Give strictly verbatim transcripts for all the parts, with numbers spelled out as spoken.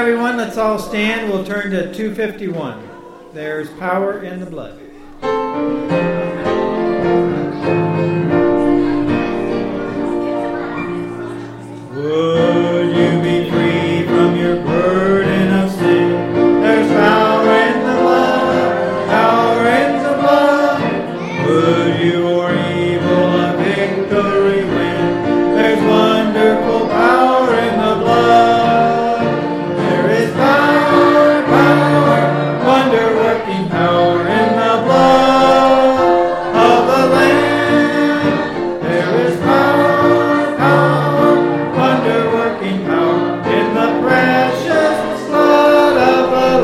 everyone, let's all stand. We'll turn to two fifty-one. There's power in the blood. Would you be free from your burden of sin? There's power in the blood, power in the blood. Would you or evil a victory win? There's wonderful power in the blood. There is power, power, wonder-working power in the blood of the Lamb. There is power, power, wonder-working power in the precious blood of the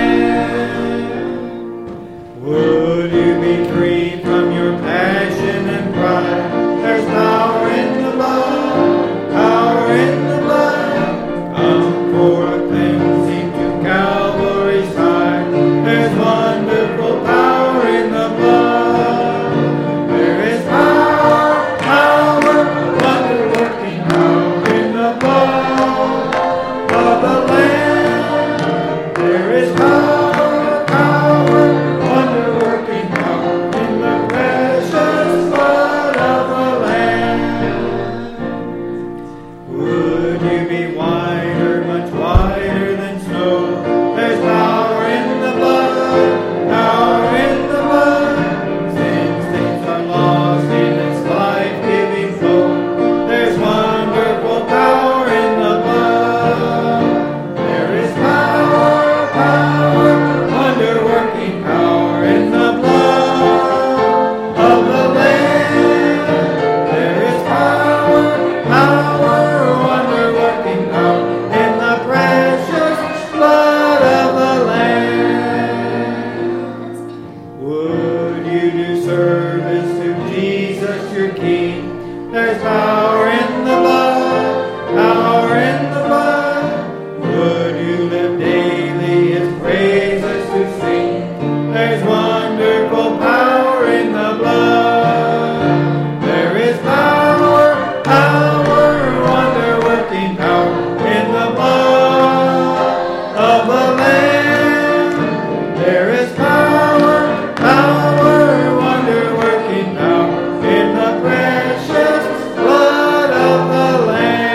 Lamb. Would you be free from your passion and pride? There's power in the blood, power in the blood. Come for a cleansing to Calvary's side. There's wonderful power in the blood. There is power, power, wonder-working power in the blood of the Lamb. There is power, power, wonder-working power in the precious blood of the Lamb. Would you be whiter, much whiter than snow? There's power in the blood, power in the blood. Sin stains are lost in its life-giving flow. There's wonderful power in the blood. There is power, power, wonder-working power in the blood of the Lamb. There is power, power, wonder-working power in the precious blood of the Lamb. Would you do service to Jesus your King? There's power in the blood, power in the blood. Would you live daily his praises to sing? There's wonderful power in the blood. There is power, power, wonder-working power in the blood of the Lamb. There is power, power, wonder-working power in the precious blood of the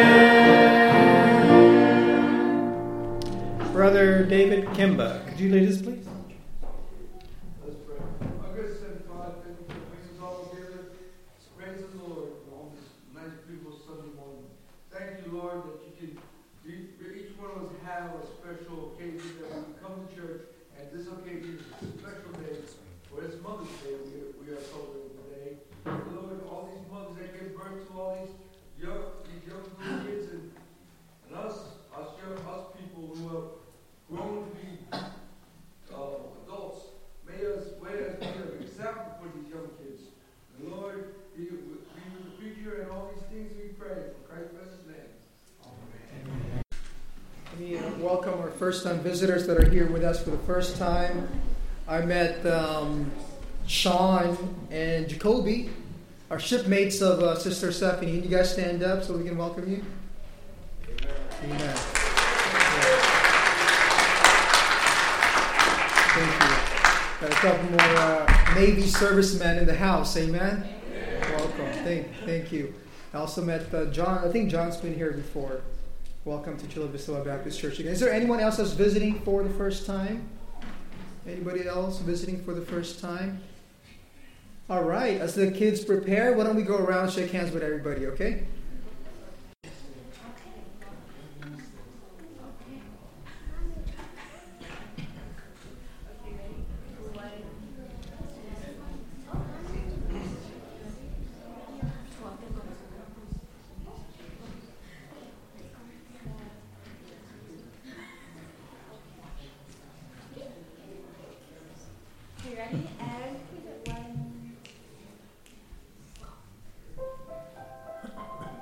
Lamb. Brother David Kimba, could you lead us, please? Let's pray. Our good Heavenly Father, thank you for bringing us all together. Praise the Lord on this nice, beautiful Sunday morning. Thank you, Lord, that you can, we- each one of us have a special occasion that we can come to church, and this occasion is a special day, for it's Mother's Day we are, we are celebrating today. And Lord, all these mothers that give birth to all these young, these young little kids, and, and us, us young, us people who have grown to be uh, adults, may us, may us be an example for these young kids. And Lord, be, be with the preacher and all these things we pray. In Christ's precious name. Amen. Let me uh, welcome our first-time visitors that are here with us for the first time. I met um, Sean and Jacoby, our shipmates of uh, Sister Stephanie. Can you guys stand up so we can welcome you? Amen. Amen. Thank you. Got a couple more uh, Navy servicemen in the house. Amen. Amen. Welcome. Thank, thank you. I also met uh, John. I think John's been here before. Welcome to Chula Vista Baptist Church again. Is there anyone else that's visiting for the first time? Anybody else visiting for the first time? All right. As the kids prepare, why don't we go around and shake hands with everybody, okay? You ready? And one.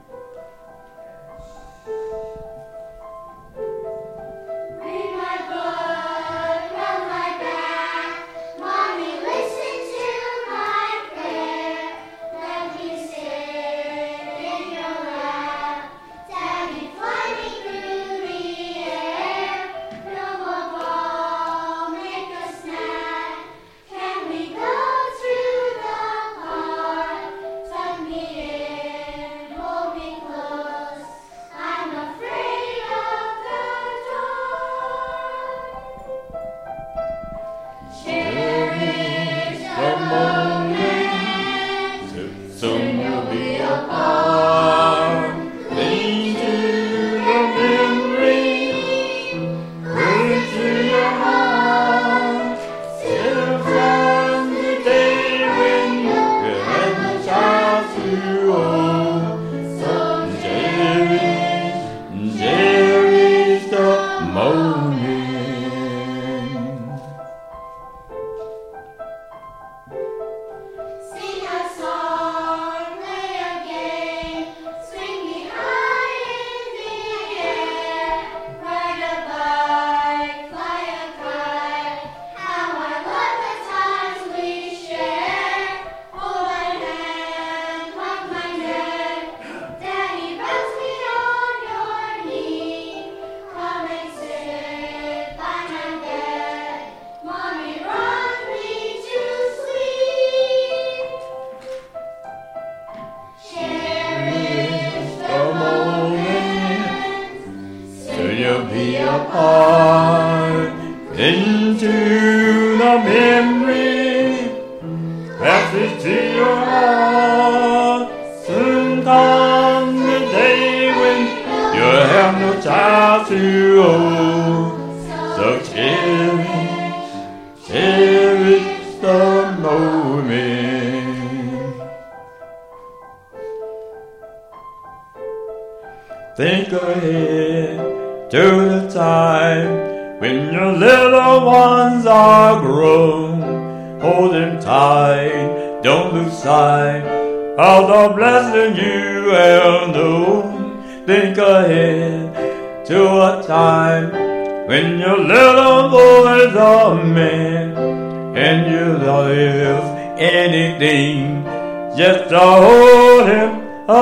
Think ahead to the time when your little ones are grown. Hold them tight, don't lose sight of the blessing you have known. Think ahead to a time when your little boys are men, and you live anything just to hold him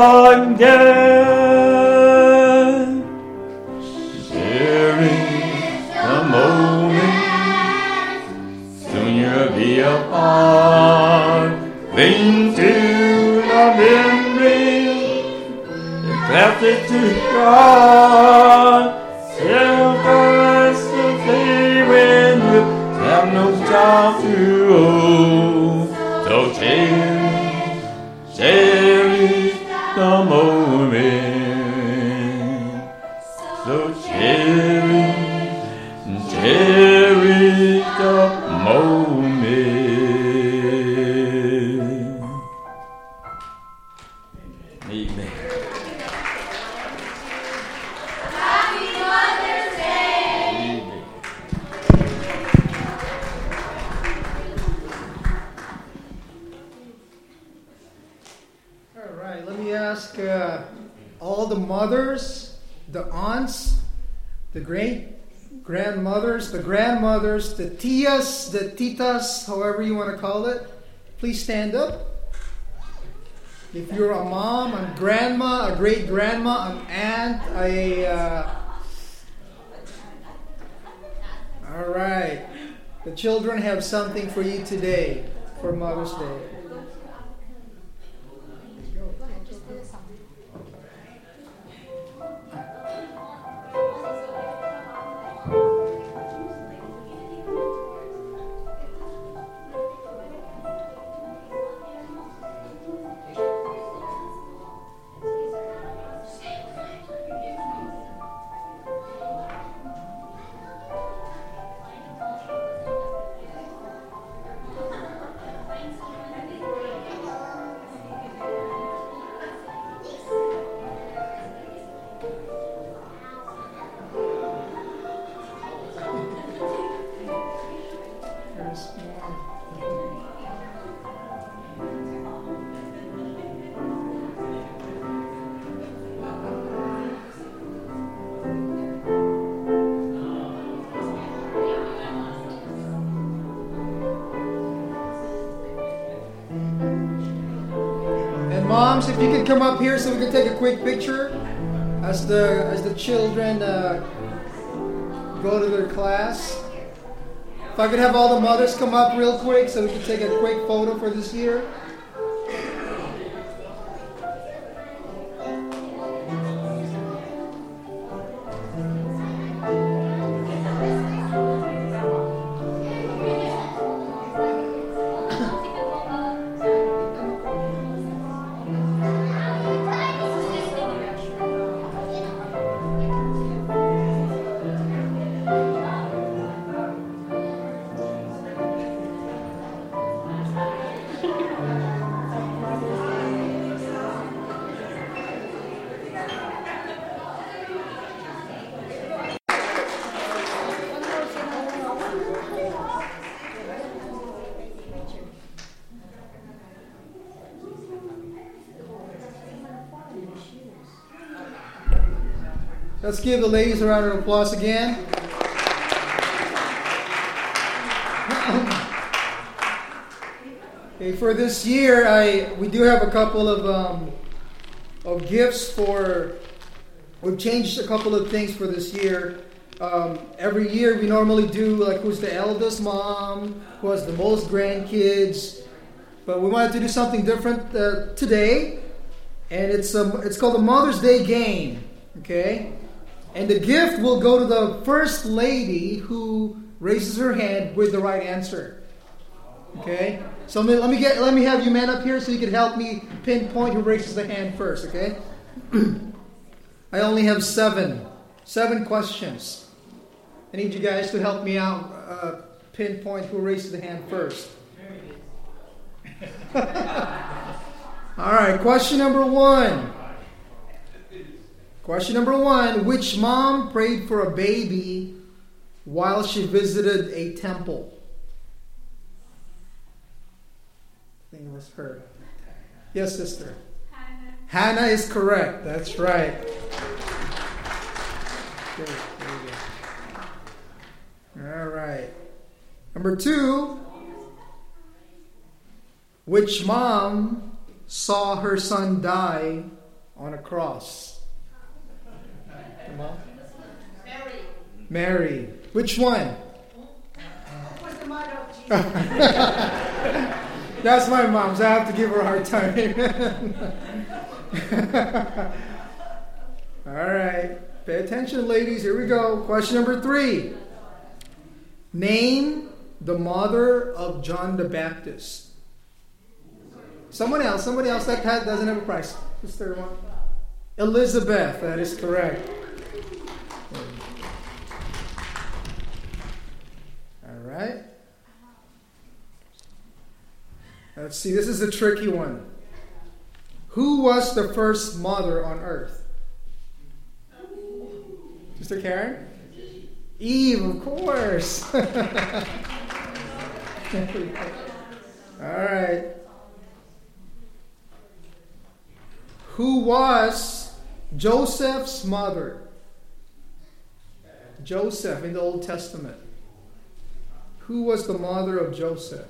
again. Sharing the moment, soon you'll be apart. Cling to the memory, accept it to God. Self-caress to say when you have no child to hold. So cherish, cherish the moment. So cherish, cherish the moment. Amen. Happy Mother's Day! All right, let me ask uh, all the mothers, the aunts, the great grandmothers, the grandmothers, the tias, the titas, however you want to call it, please stand up. If you're a mom, a grandma, a great grandma, an aunt, a. Uh, all right. The children have something for you today for Mother's Day. Moms, if you could come up here so we can take a quick picture as the as the children uh, go to their class. If I could have all the mothers come up real quick so we can take a quick photo for this year. Let's give the ladies a round of applause again. Okay, for this year, I we do have a couple of um, of gifts for. We've changed a couple of things for this year. Um, every year, we normally do like who's the eldest mom, who has the most grandkids, but we wanted to do something different uh, today, and it's um, it's called the Mother's Day game. Okay. And the gift will go to the first lady who raises her hand with the right answer. Okay? So let me, let me get let me have you man up here so you can help me pinpoint who raises the hand first, okay? I only have seven. Seven questions. I need you guys to help me out uh, pinpoint who raises the hand first. All right, question number one. Question number one. Which mom prayed for a baby while she visited a temple? I think it was her. Yes, sister. Hannah. Hannah is correct. That's right. Good. There you go. All right. Number two. Which mom saw her son die on a cross? Come on. Mary. Mary. Which one? Who was the mother of Jesus? That's my mom, so I have to give her a hard time. All right. Pay attention, ladies. Here we go. Question number three. Name the mother of John the Baptist. Someone else. Somebody else that has, doesn't have a prize. Who's the third one? Elizabeth. That is correct. All right. Let's see. This is a tricky one. Who was the first mother on earth? Sister Karen? Eve, of course. All right. Who was Joseph's mother? Joseph in the Old Testament. Who was the mother of Joseph?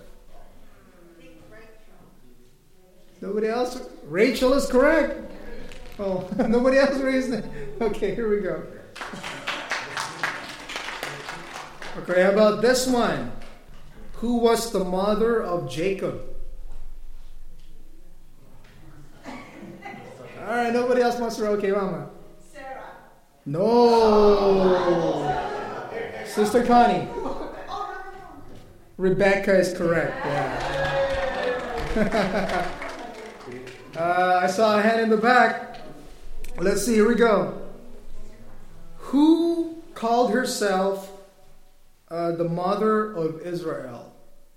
Nobody else? Rachel is correct. Oh, nobody else raised it. Okay, here we go. Okay, how about this one? Who was the mother of Jacob? All right, nobody else wants to. Okay, Mama. Sarah. No. Sister Connie. Rebecca is correct. Yeah. uh, I saw a hand in the back. Let's see. Here we go. Who called herself uh, the mother of Israel?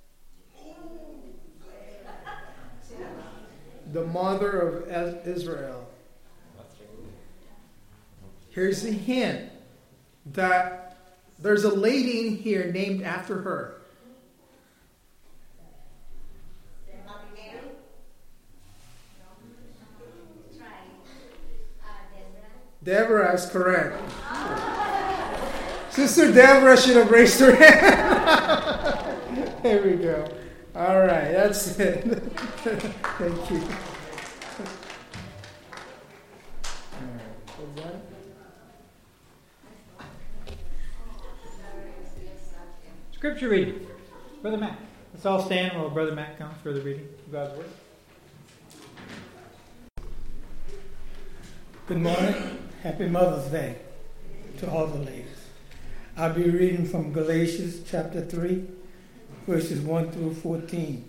The mother of Israel. Here's the hint that there's a lady in here named after her. Deborah is correct. Sister Deborah should have raised her hand. There we go. All right, that's it. Thank you. Scripture reading. Brother Matt. Let's all stand while Brother Matt comes for the reading of God's Word. Good morning. Happy Mother's Day to all the ladies. I'll be reading from Galatians chapter three, verses one through fourteen.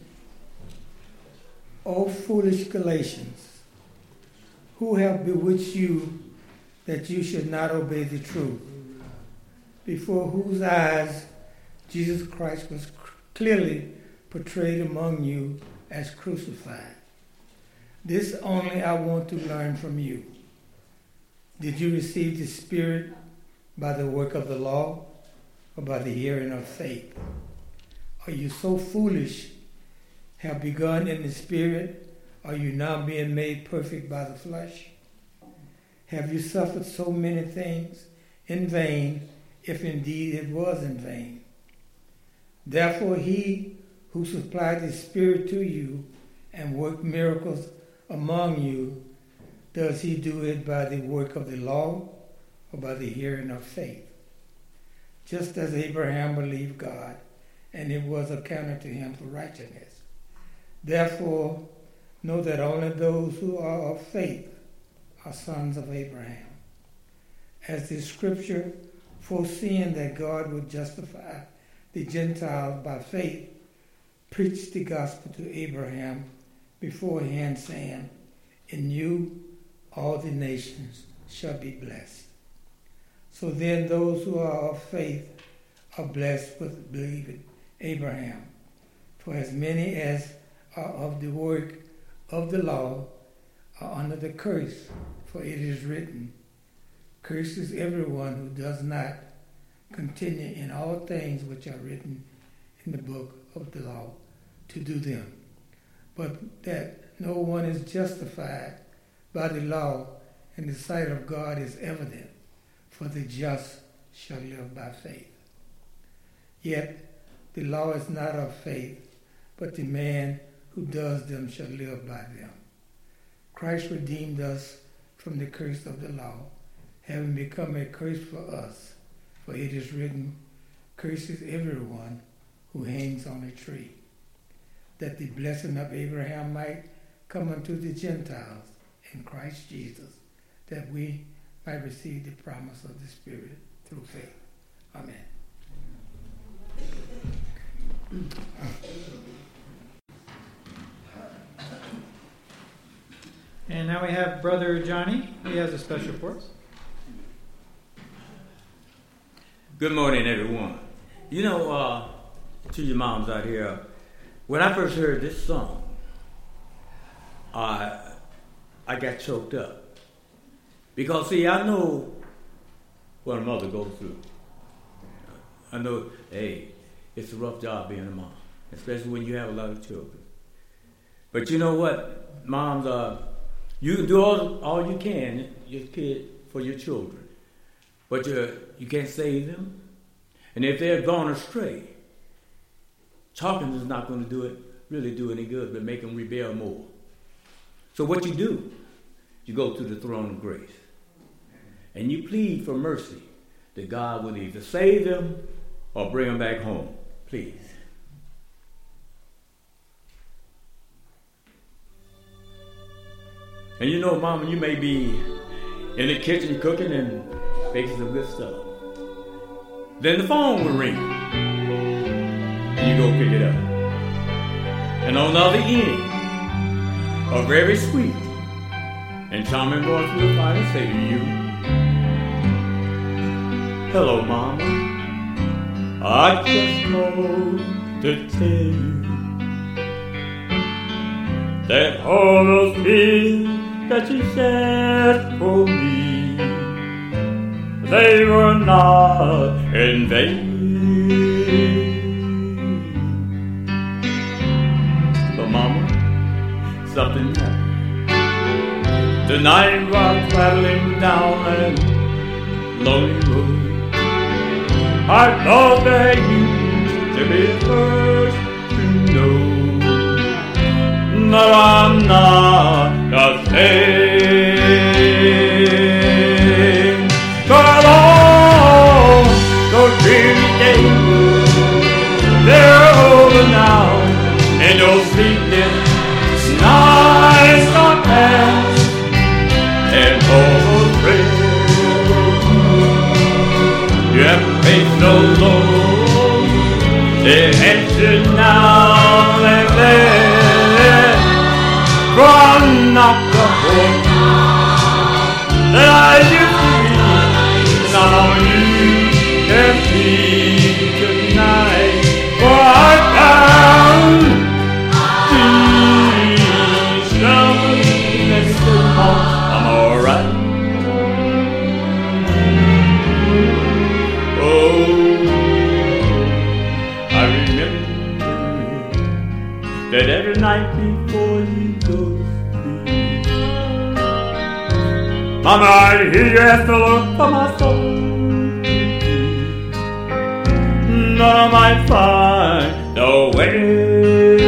O foolish Galatians, who have bewitched you that you should not obey the truth, before whose eyes Jesus Christ was clearly portrayed among you as crucified. This only I want to learn from you. Did you receive the Spirit by the work of the law or by the hearing of faith? Are you so foolish, have begun in the Spirit? Are you now being made perfect by the flesh? Have you suffered so many things in vain, if indeed it was in vain? Therefore he who supplied the Spirit to you and worked miracles among you, does he do it by the work of the law or by the hearing of faith? Just as Abraham believed God, and it was accounted to him for righteousness. Therefore, know that only those who are of faith are sons of Abraham. As the scripture, foreseeing that God would justify the Gentiles by faith, preached the gospel to Abraham beforehand, saying, in you all the nations shall be blessed. So then those who are of faith are blessed with believing Abraham. For as many as are of the work of the law are under the curse, for it is written, Curses everyone who does not continue in all things which are written in the book of the law to do them. But that no one is justified by the law in the sight of God is evident, for the just shall live by faith. Yet the law is not of faith, but the man who does them shall live by them. Christ redeemed us from the curse of the law, having become a curse for us. For it is written, curses everyone who hangs on a tree, that the blessing of Abraham might come unto the Gentiles in Christ Jesus, that we might receive the promise of the Spirit through faith. Amen. And now we have Brother Johnny. He has a special for us. Good morning, everyone. You know, uh, to your moms out here, when I first heard this song, I I got choked up. Because, see, I know what a mother goes through. I know, hey, it's a rough job being a mom, especially when you have a lot of children. But you know what, moms, uh, you can do all, all you can, your kid, for your children. But you you can't save them. And if they're gone astray, talking is not going to do it, really do any good, but make them rebel more. So what you do, you go to the throne of grace. And you plead for mercy that God will either save them or bring them back home. Please. And you know, Mama, you may be in the kitchen cooking and baking some good stuff. Then the phone will ring. And you go pick it up. And on the other end, a very sweet and charming voice will finally say to you, hello, Mama. I just called to tell you that all those tears that you shed for me, they were not in vain. But Mama, something happened. The night while traveling down a lonely road, I thought that you should be the first to know. But I'm not the same. But all those dreamy days, they're over now, and those sleepless nights are past, and all those prayers you have prayed so long, they're answered now and then. For I'm not the boy that I used to be. Now you can see tonight. For I found peace. Something that's so hard. I'm alright. Oh, I remember that every night before you go to sleep, Mama, I hear you ask the Lord for my soul. None I might find the way.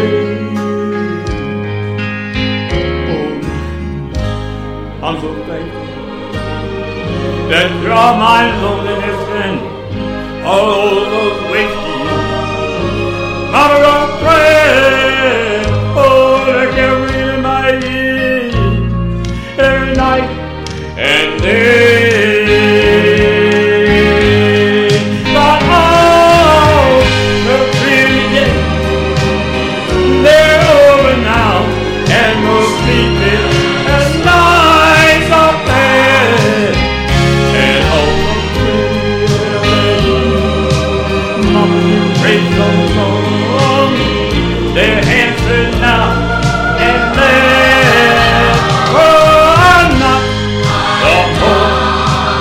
Oh, I'm so thankful that you're my loneliness and all those wasted years. Mama, don't pray. Oh, I can read in my ears every night and day. But all the dreamy days, they're over now, and no sleeping as nights are past, and all the prayers Mama, you prayed so long, they're answered now and then. Oh, I'm not the boy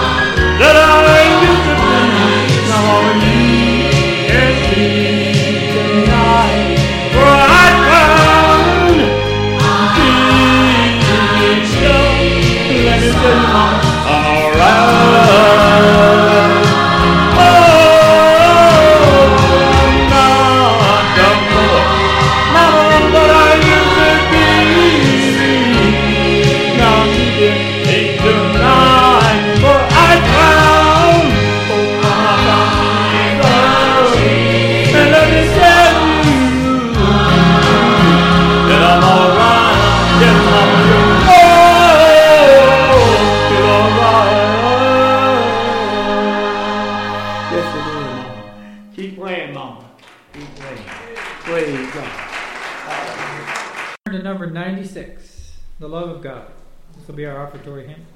ninety-six, The Love of God. This will be our offertory hymn.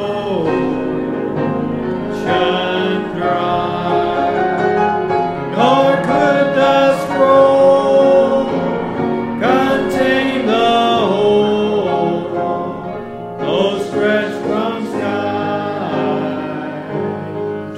No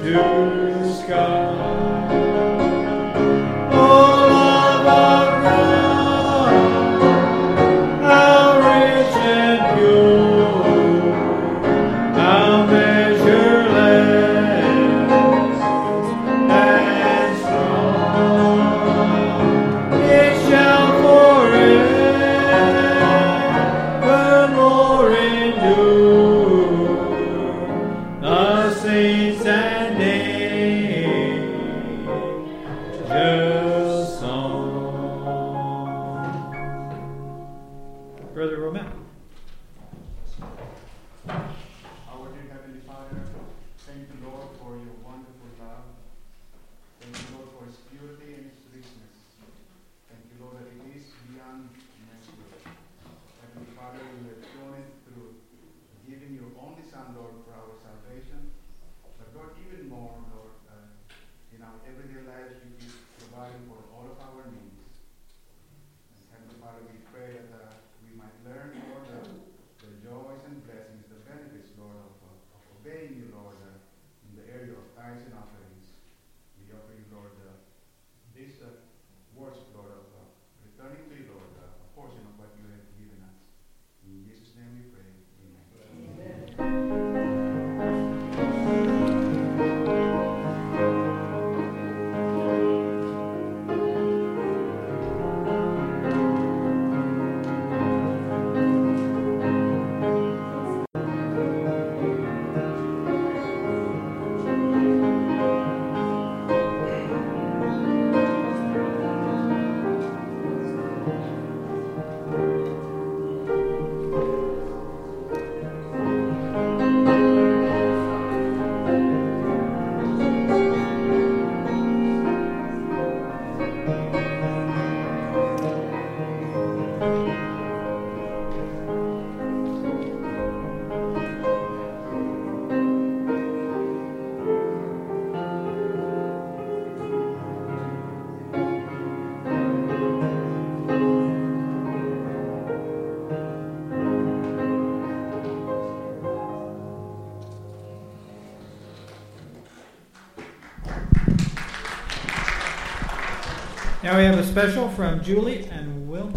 Now we have a special from Julie and Will.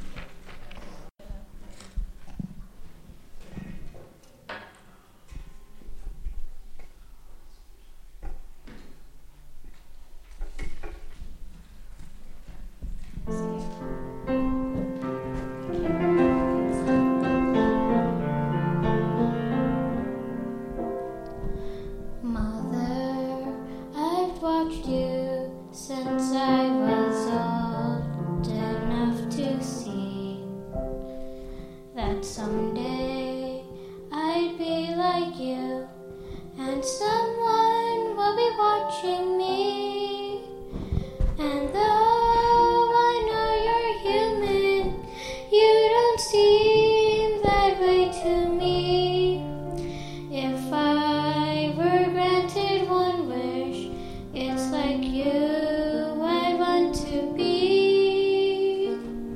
Mother, I've watched you since I was old enough to see that someday I'd be like you, and someone will be watching me. And though I know you're human, you don't seem that way to me. If I were granted one wish, it's like you I want to be.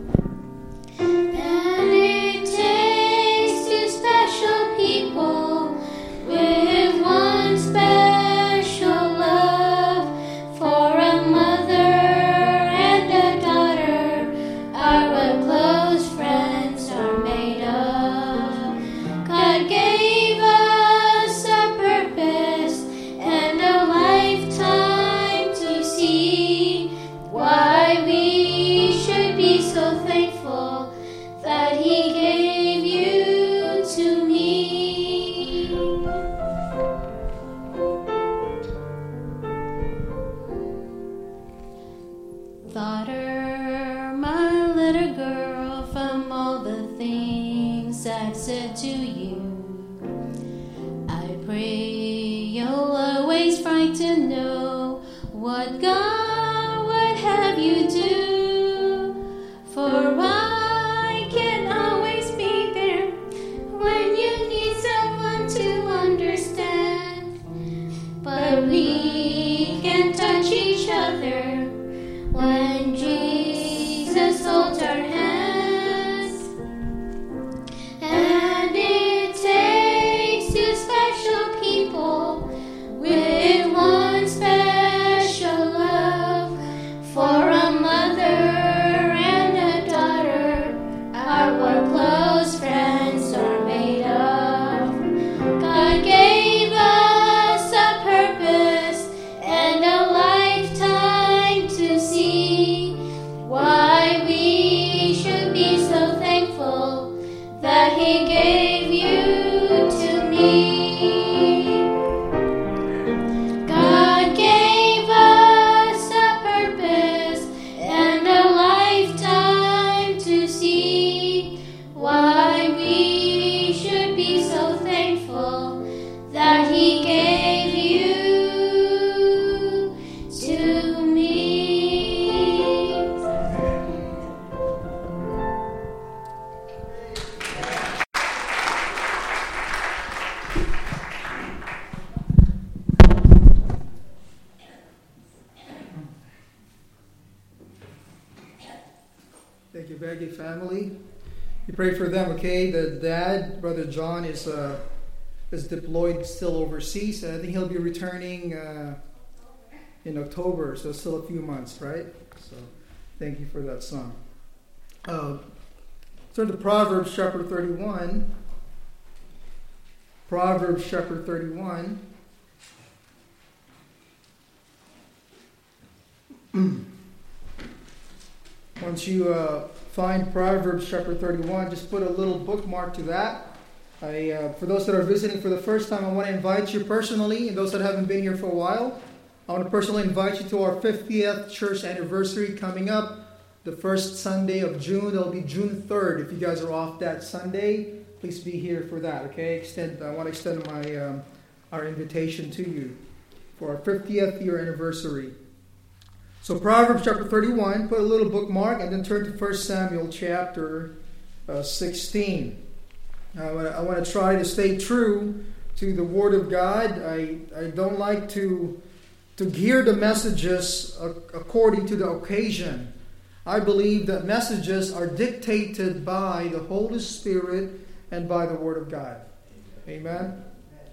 And it takes two special people with one special love, for a mother and a daughter are what close friends are made of. God gave us a purpose and a lifetime to see why we should be so thankful that He gave you to me. Daughter, my little girl, from all the things I've said to you, I pray you'll always fight to know what God would have you do. For I can always be there when you need someone to understand. But we can touch each other when Jesus holds our hands. And it takes two special people with one you, Veggie family. You pray for them, okay? The dad, Brother John, is uh, is deployed still overseas. I think he'll be returning uh, in October, so still a few months, right? So thank you for that song. Uh, turn to Proverbs chapter thirty-one. Proverbs chapter thirty-one. Once you uh, find Proverbs chapter thirty-one, just put a little bookmark to that. I, uh, for those that are visiting for the first time, I want to invite you personally, and those that haven't been here for a while, I want to personally invite you to our fiftieth church anniversary coming up the first Sunday of June. It'll be June third. If you guys are off that Sunday, please be here for that, okay? Extend. I want to extend my um, our invitation to you for our fiftieth year anniversary. So Proverbs chapter thirty-one, put a little bookmark, and then turn to First Samuel chapter uh, sixteen. I want, to, I want to try to stay true to the Word of God. I, I don't like to, to gear the messages according to the occasion. I believe that messages are dictated by the Holy Spirit and by the Word of God. Amen?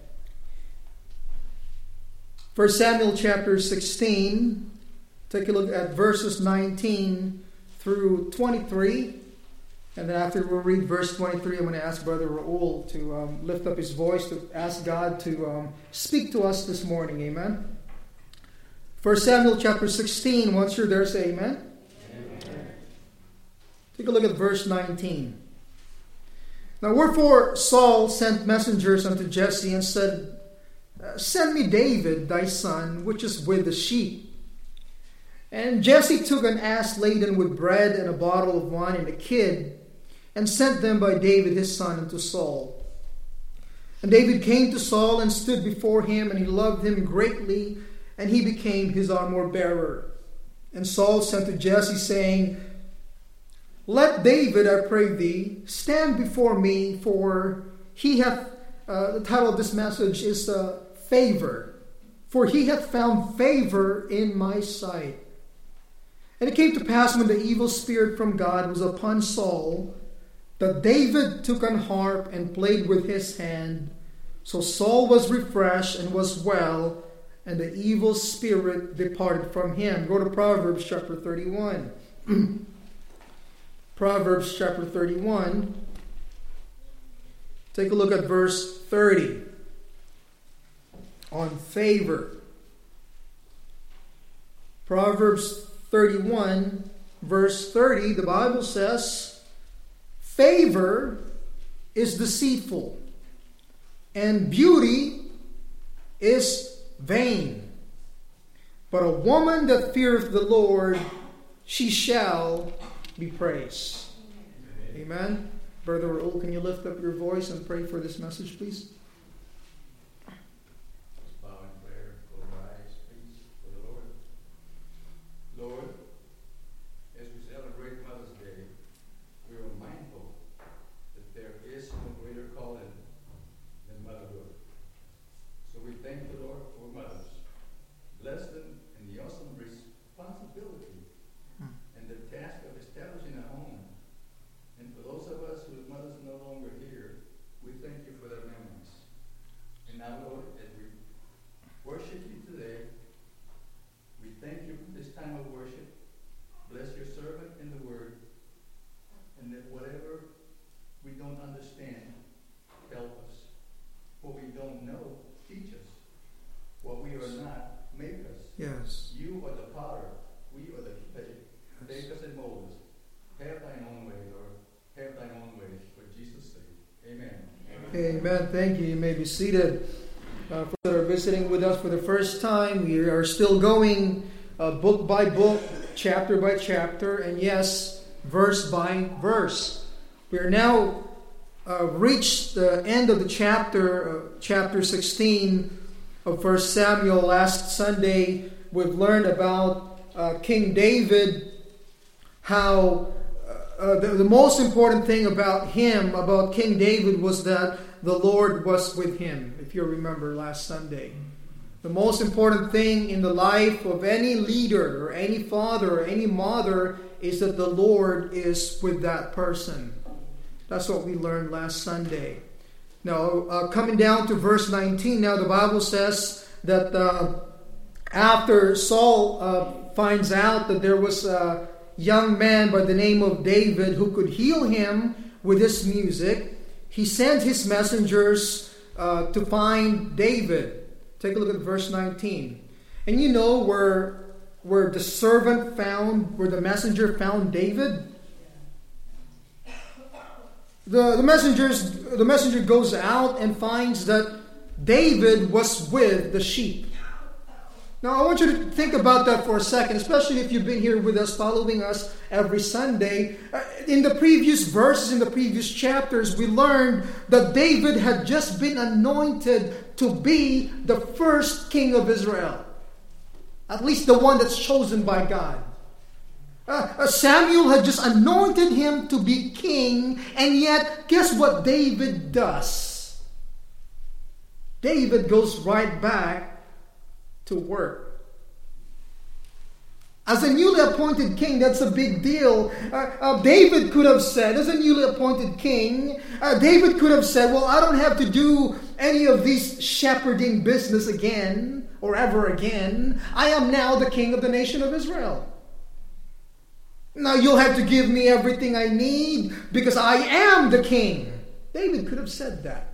First Samuel chapter sixteen. Take a look at verses nineteen through twenty-three. And then after we read verse twenty-three, I'm going to ask Brother Raul to um, lift up his voice to ask God to um, speak to us this morning. Amen. First Samuel chapter sixteen. Once you're there, say amen. Amen. Take a look at verse nineteen. Now wherefore Saul sent messengers unto Jesse and said, Send me David thy son, which is with the sheep. And Jesse took an ass laden with bread and a bottle of wine and a kid, and sent them by David his son unto Saul. And David came to Saul and stood before him, and he loved him greatly, and he became his armor bearer. And Saul sent to Jesse, saying, Let David, I pray thee, stand before me, for he hath, uh, the title of this message is uh, Favor, for he hath found favor in my sight. And it came to pass when the evil spirit from God was upon Saul, that David took an harp and played with his hand. So Saul was refreshed and was well, and the evil spirit departed from him. Go to Proverbs chapter thirty-one. Proverbs chapter thirty-one. Take a look at verse thirty. On favor. Proverbs thirty-one, verse thirty, the Bible says, Favor is deceitful, and beauty is vain. But a woman that feareth the Lord, she shall be praised. Amen. Brother Raul, can you lift up your voice and pray for this message, please? Lord, as we celebrate Mother's Day, we are mindful that there is no greater calling than motherhood. So we thank the Lord for mothers. Bless them in the awesome responsibility and the task of establishing a home. And for those of us whose mothers are no longer here, we thank you for their memories. And now, Lord, as we worship you today, we thank you for this time of worship. Bless your servant in the word. And that whatever we don't understand, help us. What we don't know, teach us. What we are not, make us. Yes. You are the potter. We are the clay. Take us and mold us. Have thine own way, Lord. Have thine own way. For Jesus' sake. Amen. Amen. Amen. Thank you. You may be seated. Uh, for those that are visiting with us for the first time, we are still going uh, book by book, chapter by chapter, and yes, verse by verse. We are now uh, reached the end of the chapter, uh, chapter sixteen of First Samuel. Last Sunday, we've learned about uh, King David, how uh, uh, the, the most important thing about him, about King David, was that the Lord was with him, if you remember last Sunday. The most important thing in the life of any leader or any father or any mother is that the Lord is with that person. That's what we learned last Sunday. Now, uh, coming down to verse nineteen, now the Bible says that uh, after Saul uh, finds out that there was a young man by the name of David who could heal him with his music, he sent his messengers uh, to find David. Take a look at verse nineteen. And you know where, where the servant found, where the messenger found David? The, the, messengers, the messenger goes out and finds that David was with the sheep. Now, I want you to think about that for a second, especially if you've been here with us, following us every Sunday. Uh, in the previous verses, in the previous chapters, we learned that David had just been anointed to be the first king of Israel. At least the one that's chosen by God. Uh, Samuel had just anointed him to be king, and yet, guess what David does? David goes right back to work. As a newly appointed king, that's a big deal. Uh, uh, David could have said, as a newly appointed king, uh, David could have said, well, I don't have to do any of these shepherding business again, or ever again. I am now the king of the nation of Israel. Now you'll have to give me everything I need because I am the king. David could have said that.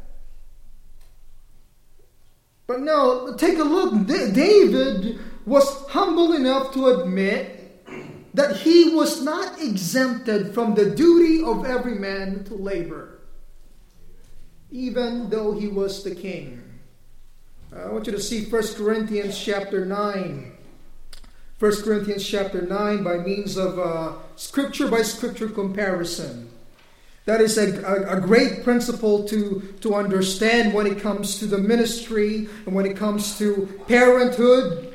But no, take a look. David was humble enough to admit that he was not exempted from the duty of every man to labor, even though he was the king. I want you to see First Corinthians chapter nine. First Corinthians chapter nine by means of uh, scripture by scripture comparison. That is a, a, a great principle to, to understand when it comes to the ministry and when it comes to parenthood.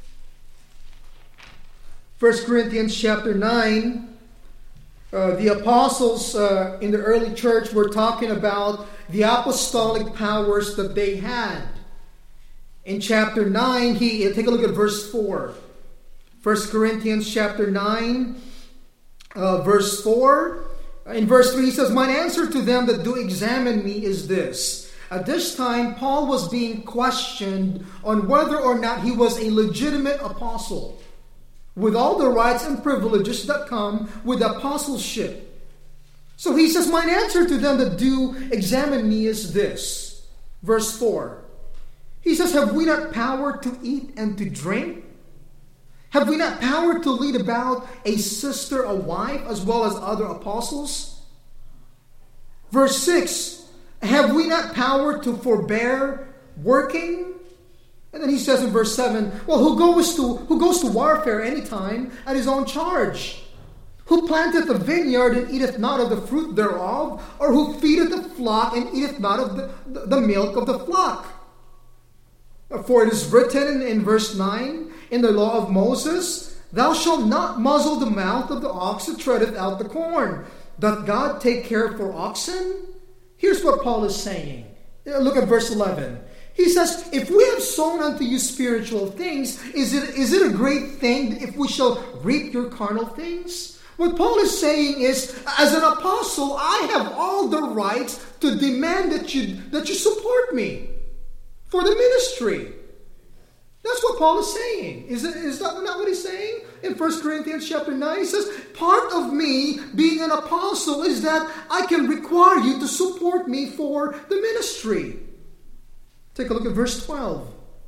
First Corinthians chapter nine, uh, the apostles uh, in the early church were talking about the apostolic powers that they had. In chapter nine, he take a look at verse four. First Corinthians chapter nine, uh, verse four. In verse three, he says, "Mine answer to them that do examine me is this." At this time, Paul was being questioned on whether or not he was a legitimate apostle, with all the rights and privileges that come with apostleship. So he says, "Mine answer to them that do examine me is this." Verse four. He says, "Have we not power to eat and to drink? Have we not power to lead about a sister, a wife, as well as other apostles?" Verse six, "Have we not power to forbear working?" And then he says in verse seven, "Well, who goes to who goes to warfare anytime at his own charge? Who planteth a vineyard and eateth not of the fruit thereof? Or who feedeth the flock and eateth not of the, the, the milk of the flock? For it is written in, in verse nine, in the law of Moses, Thou shalt not muzzle the mouth of the ox that treadeth out the corn. Doth God take care for oxen?" Here's what Paul is saying. Look at verse eleven. He says, "If we have sown unto you spiritual things, is it is it a great thing if we shall reap your carnal things?" What Paul is saying is, as an apostle, I have all the rights to demand that you that you support me for the ministry. That's what Paul is saying. Is, it, is that not what he's saying? In First Corinthians chapter nine, he says, part of me being an apostle is that I can require you to support me for the ministry. Take a look at verse twelve.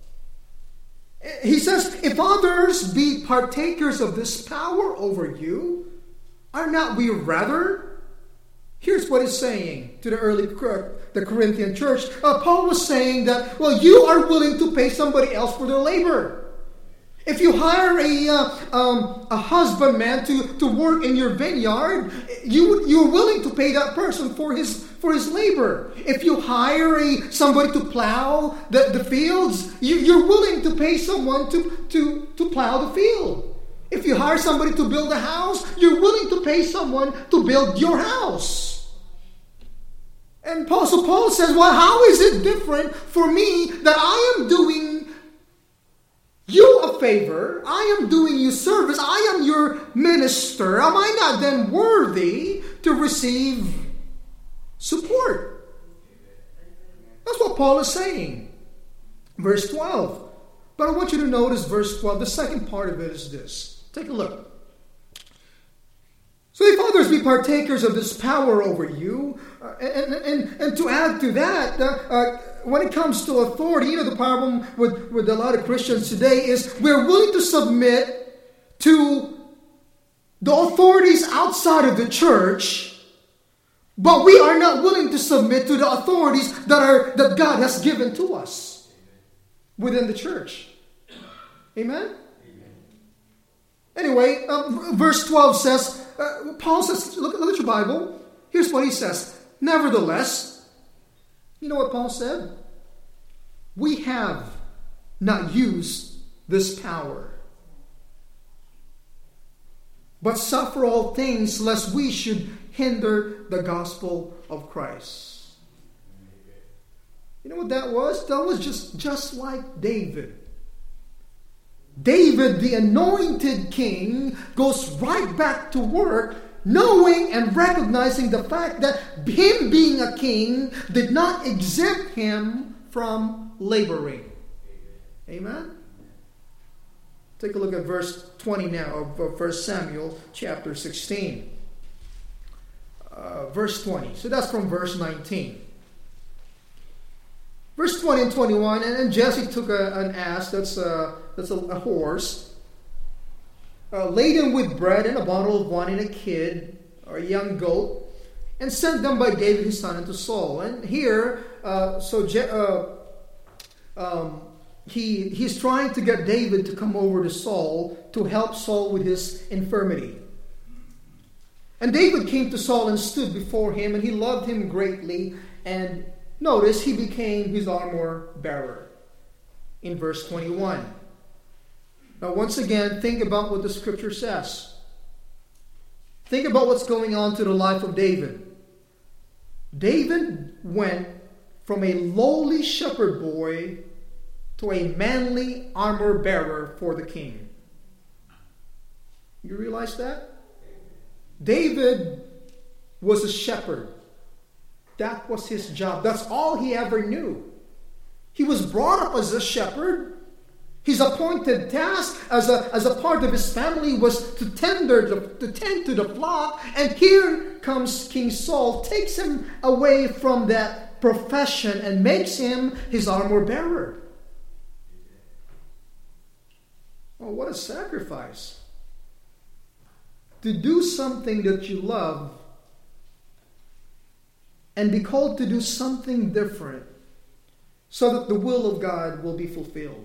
He says, "If others be partakers of this power over you, are not we rather?" Here's what he's saying to the early the Corinthian church. Uh, Paul was saying that, well, you are willing to pay somebody else for their labor. If you hire a uh, um, a husbandman to, to work in your vineyard, you you're willing to pay that person for his for his labor. If you hire a somebody to plow the, the fields, you, you're willing to pay someone to, to, to plow the field. If you hire somebody to build a house, you're willing to pay someone to build your house. And Apostle Paul says, well, how is it different for me that I am doing you a favor. I am doing you service. I am your minister. Am I not then worthy to receive support? That's what Paul is saying. Verse twelve. But I want you to notice verse twelve. The second part of it is this. Take a look. So if others be partakers of this power over you, uh, and, and, and to add to that, uh, uh, when it comes to authority, you know, the problem with, with a lot of Christians today is we're willing to submit to the authorities outside of the church, but we are not willing to submit to the authorities that are that God has given to us within the church. Amen? Anyway, uh, verse twelve says, uh, Paul says, look, look at your Bible. Here's what he says. Nevertheless, you know what Paul said? We have not used this power, but suffer all things lest we should hinder the gospel of Christ. You know what that was? That was just, just like David. David, the anointed king, goes right back to work, knowing and recognizing the fact that him being a king did not exempt him from laboring. Amen? Take a look at verse twenty now of First Samuel chapter sixteen. Uh, verse twenty. So that's from verse nineteen. Verse twenty and twenty-one, and, and Jesse took a, an ass, that's a, that's a, a horse, uh, laden with bread and a bottle of wine and a kid, or a young goat, and sent them by David his son unto Saul. And here, uh, so Je- uh, um, he he's trying to get David to come over to Saul to help Saul with his infirmity. And David came to Saul and stood before him, and he loved him greatly, and notice, he became his armor bearer in verse twenty-one. Now, once again, think about what the scripture says. Think about what's going on to the life of David. David went from a lowly shepherd boy to a manly armor bearer for the king. You realize that? David was a shepherd. That was his job. That's all he ever knew. He was brought up as a shepherd. His appointed task as a, as a part of his family was to tender the, to tend to the flock. And here comes King Saul, takes him away from that profession and makes him his armor bearer. Oh, what a sacrifice. To do something that you love and be called to do something different so that the will of God will be fulfilled.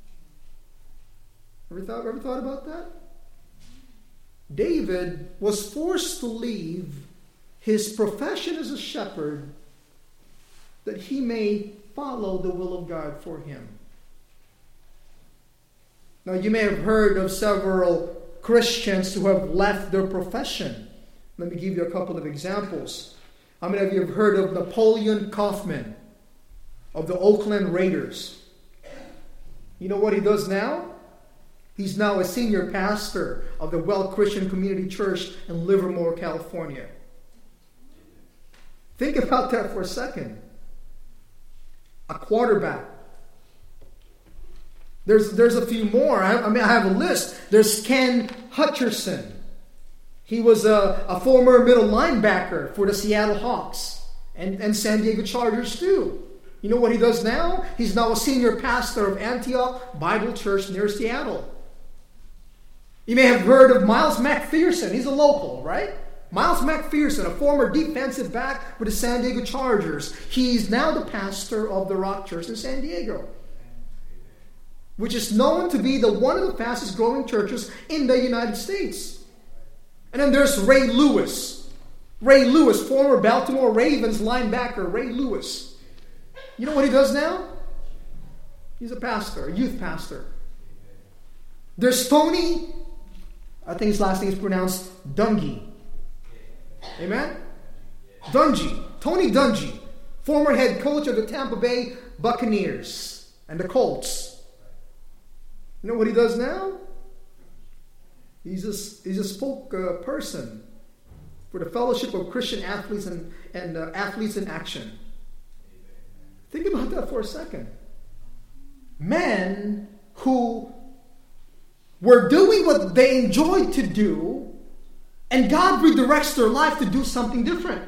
Ever thought, ever thought about that? David was forced to leave his profession as a shepherd that he may follow the will of God for him. Now, you may have heard of several Christians who have left their profession. Let me give you a couple of examples. How many of you have heard of Napoleon Kaufman of the Oakland Raiders? You know what he does now? He's now a senior pastor of the Well Christian Community Church in Livermore, California. Think about that for a second. A quarterback. There's, there's a few more. I, I mean, I have a list. There's Ken Hutcherson. He was a, a former middle linebacker for the Seattle Hawks and, and San Diego Chargers too. You know what he does now? He's now a senior pastor of Antioch Bible Church near Seattle. You may have heard of Miles McPherson. He's a local, right? Miles McPherson, a former defensive back with the San Diego Chargers. He's now the pastor of the Rock Church in San Diego, which is known to be the one of the fastest growing churches in the United States. And then there's Ray Lewis. Ray Lewis, former Baltimore Ravens linebacker, Ray Lewis. You know what he does now? He's a pastor, a youth pastor. There's Tony, I think his last name is pronounced Dungy. Amen? Dungy. Tony Dungy, former head coach of the Tampa Bay Buccaneers and the Colts. You know what he does now? He's a, he's a spokesperson for the Fellowship of Christian Athletes and, and uh, Athletes in Action. Think about that for a second. Men who were doing what they enjoyed to do, and God redirects their life to do something different.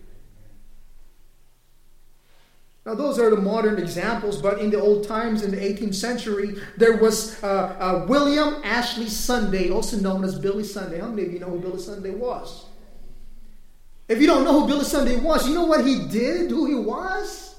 Now, those are the modern examples, but in the old times, in the eighteenth century, there was uh, uh, William Ashley Sunday, also known as Billy Sunday. How many of you know who Billy Sunday was? If you don't know who Billy Sunday was, you know what he did, who he was?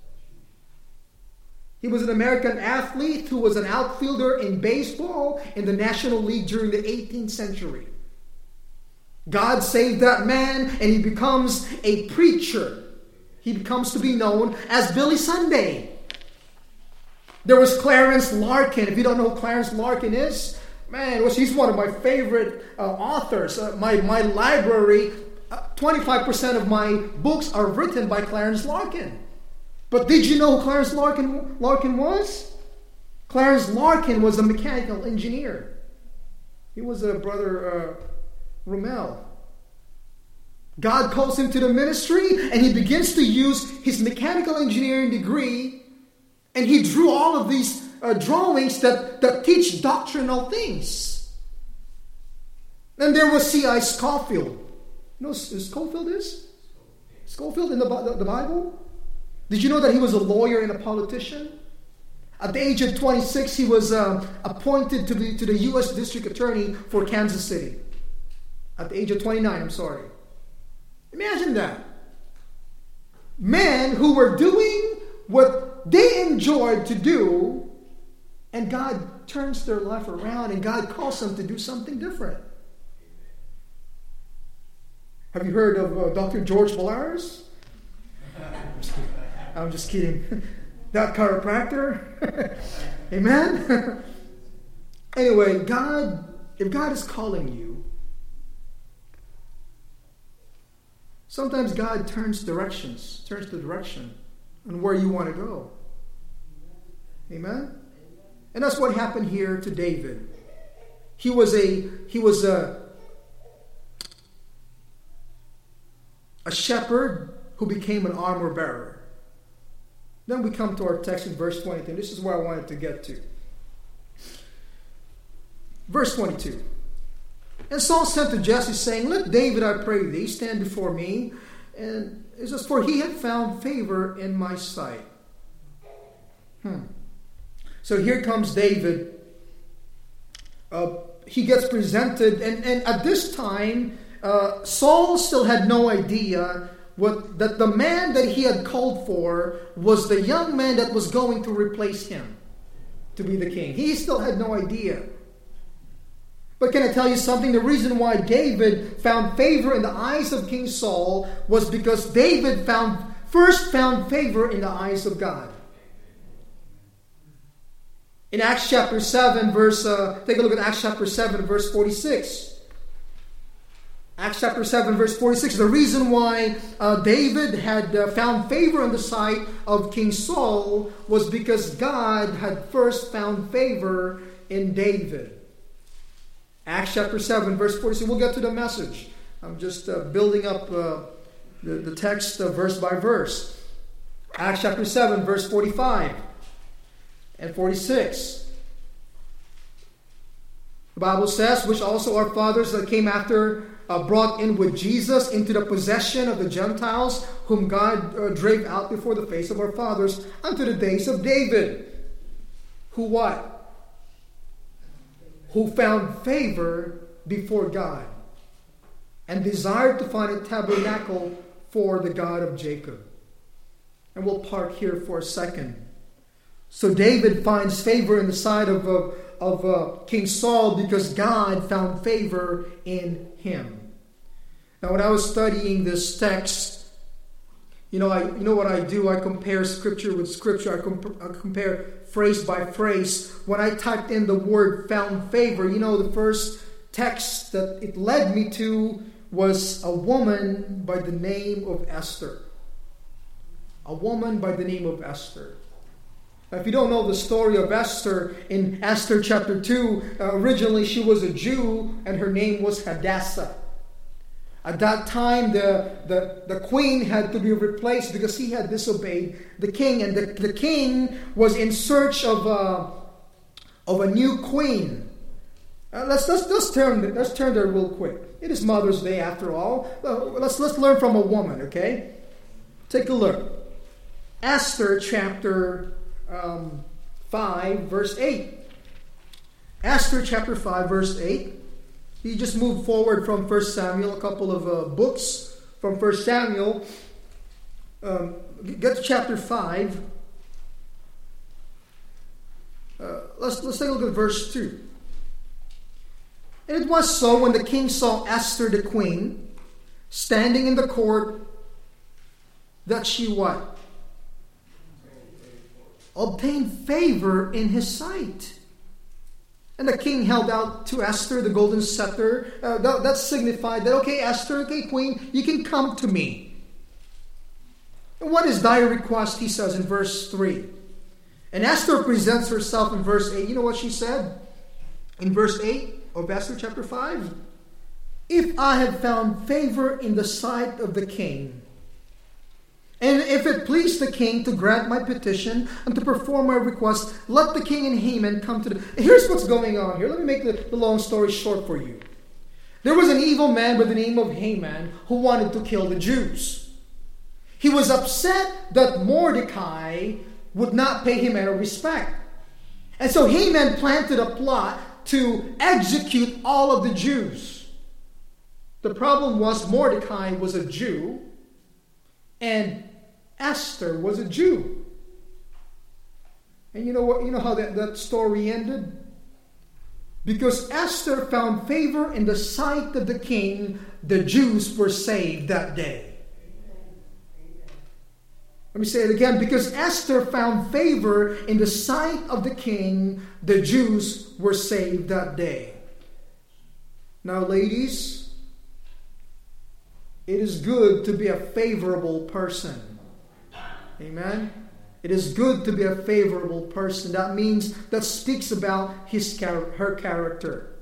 He was an American athlete who was an outfielder in baseball in the National League during the eighteenth century. God saved that man, and he becomes a preacher. He becomes to be known as Billy Sunday. There was Clarence Larkin. If you don't know who Clarence Larkin is, man, he's one of my favorite uh, authors. Uh, my, my library, uh, twenty-five percent of my books are written by Clarence Larkin. But did you know who Clarence Larkin, Larkin was? Clarence Larkin was a mechanical engineer. He was a brother uh, Rommel. God calls him to the ministry, and he begins to use his mechanical engineering degree, and he drew all of these uh, drawings that, that teach doctrinal things. Then there was C I Scofield. You know who Scofield is? Scofield in the, the, the Bible? Did you know that he was a lawyer and a politician? At the age of twenty-six, he was uh, appointed to the, to the U S District Attorney for Kansas City. At the age of twenty-nine, I'm sorry. Imagine that. Men who were doing what they enjoyed to do, and God turns their life around, and God calls them to do something different. Have you heard of uh, Doctor George Bolaris? I'm just kidding. That chiropractor. Amen? Anyway, God, if God is calling you, sometimes God turns directions, turns the direction on where you want to go. Amen? And that's what happened here to David. He was a he was a, a shepherd who became an armor bearer. Then we come to our text in verse twenty-two. This is where I wanted to get to. Verse twenty-two. And Saul sent to Jesse, saying, Let David, I pray thee, stand before me. And it says, For he had found favor in my sight. Hmm. So here comes David. Uh, he gets presented. And, and at this time, uh, Saul still had no idea what that the man that he had called for was the young man that was going to replace him to be the king. He still had no idea. But can I tell you something? The reason why David found favor in the eyes of King Saul was because David found first found favor in the eyes of God. In Acts chapter seven, verse uh, take a look at Acts chapter seven, verse forty-six. Acts chapter seven, verse forty-six. The reason why uh, David had uh, found favor in the sight of King Saul was because God had first found favor in David. Acts chapter seven, verse forty-six. We'll get to the message. I'm just uh, building up uh, the, the text uh, verse by verse. Acts chapter seven, verse forty-five and forty-six. The Bible says, which also our fathers that came after uh, brought in with Jesus into the possession of the Gentiles, whom God uh, drave out before the face of our fathers unto the days of David. Who what? Who found favor before God and desired to find a tabernacle for the God of Jacob. And we'll park here for a second. So David finds favor in the sight of, of, of uh, King Saul because God found favor in him. Now when I was studying this text, you know, I you know what I do? I compare scripture with scripture. I, comp- I compare phrase by phrase. When I typed in the word found favor, you know, the first text that it led me to was a woman by the name of Esther. A woman by the name of Esther. If you don't know the story of Esther, in Esther chapter two, uh, originally she was a Jew and her name was Hadassah. At that time, the, the, the queen had to be replaced because he had disobeyed the king. And the, the king was in search of a, of a new queen. Uh, let's, let's, let's, turn, let's turn there real quick. It is Mother's Day after all. Uh, let's, let's learn from a woman, okay? Take a look. Esther chapter um, five, verse eight. Esther chapter five, verse eight. You just move forward from First Samuel, a couple of uh, books from First Samuel. Um, get to chapter five. Uh, let's, let's take a look at verse two. And it was so when the king saw Esther the queen standing in the court that she what? Obtained favor in his sight. And the king held out to Esther the golden scepter. Uh, that, that signified that, okay, Esther, okay, queen, you can come to me. And what is thy request, he says in verse three. And Esther presents herself in verse eight. You know what she said? In verse eight of Esther chapter five. If I have found favor in the sight of the king, and if it please the king to grant my petition and to perform my request, let the king and Haman come to the... Here's what's going on here. Let me make the, the long story short for you. There was an evil man by the name of Haman who wanted to kill the Jews. He was upset that Mordecai would not pay him any respect. And so Haman planted a plot to execute all of the Jews. The problem was Mordecai was a Jew and Esther was a Jew. And you know what? You know how that, that story ended? Because Esther found favor in the sight of the king, the Jews were saved that day. Let me say it again. Because Esther found favor in the sight of the king, the Jews were saved that day. Now, ladies, it is good to be a favorable person. Amen? It is good to be a favorable person. That means that speaks about his her character.